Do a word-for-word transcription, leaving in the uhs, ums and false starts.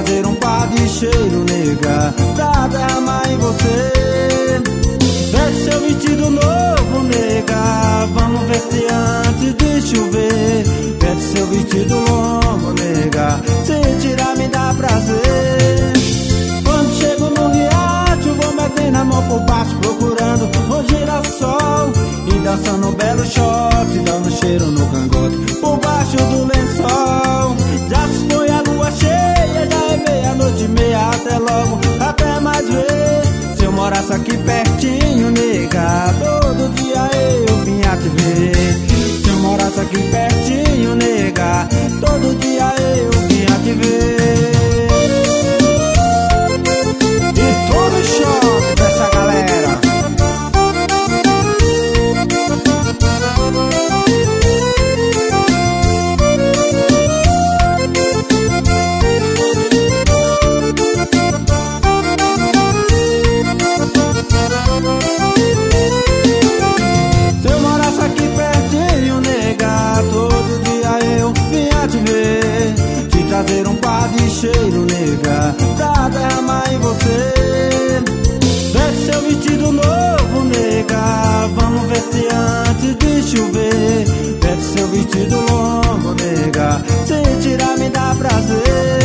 trazer um par de cheiro, nega, pra derramar em você. Veste seu vestido novo, nega, vamos ver se antes de chover. Veste seu vestido longo, nega, se tirar me dá prazer. Quando chego no riacho, vou metendo a mão por baixo, procurando um girassol e dançando um belo shot, dando cheiro no cangote, por baixo do lençol. Já se foi a lua cheia, já é meia-noite e meia, até logo, até mais ver. Se eu morasse aqui pertinho, nega, todo dia eu vinha te ver. Se eu morasse aqui pertinho, nega, todo dia eu vinha te ver. E todo o choque dessa galera. Se eu morasse aqui pertinho, nega, todo dia eu vinha te ver. Te trazer um par de cheiro, nega, pra derramar em você. Veste seu vestido novo, nega, vamos ver se antes de chover. Veste seu vestido longo, nega, se tirar me dá prazer.